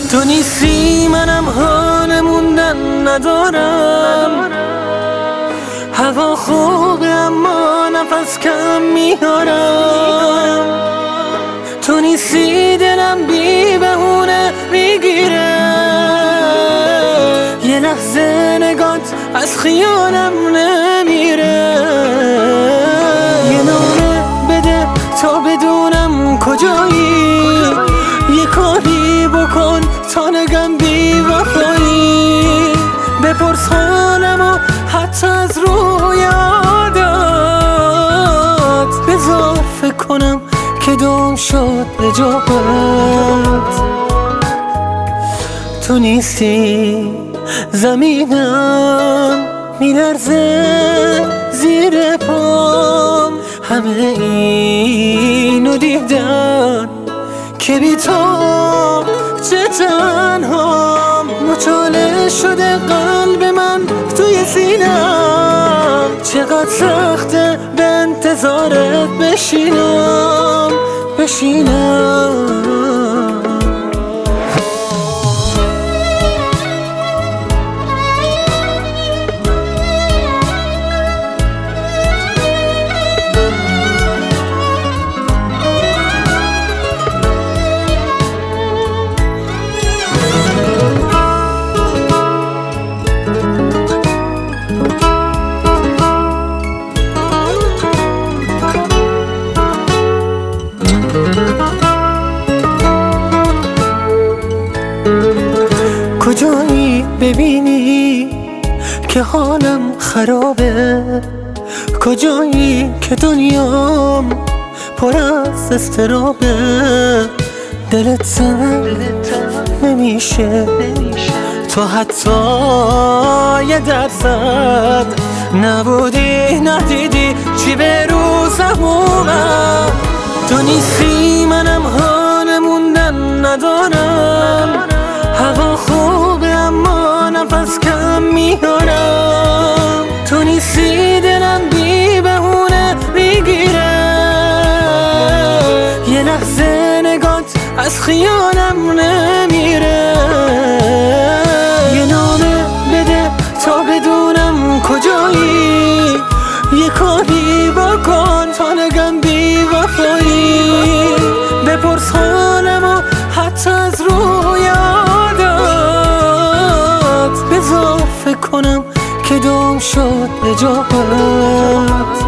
تو نیستی منم حال موندن ندارم. هوا خوبه اما نفس کم میارم. تو نیستی دلم بی بهونه میگیره. یه لحظه نگات از خیالم نمیره. یه نامه بده تا بدونم کجایی. یه کاری بکن تا نگم بی وفایی. بپرس حالمو حتی از روی عادت. بذار فکر کنم که دم شد اجابت. تو نیستی زمینم میلرزه زیر پام. همه اینو دیدن که بی تو چه تنهام. مچاله شده قلب من توی سینم. چقدر سخته به انتظارت بشینم. کجایی ببینی که حالم خرابه؟ کجایی که دنیام پر از اضطرابه؟ دلت تنگ نمیشه تو حتی یه درصد نبودی ندیدی چی به روزم اومد. تو نیستی منم حال موندن ندارم. هوا خوبه اما نفس کم میارم. تو نیستی دلم بی بهونه میگیره. یه لحظه نگات از خیالم نمیره. یه نامه بده تا بدونم کجایی. یه کاری بکن تا نگم بی وفایی. بپرس حالمو حتی از روی عادت. بذار فکر کنم که دم شد اجابت.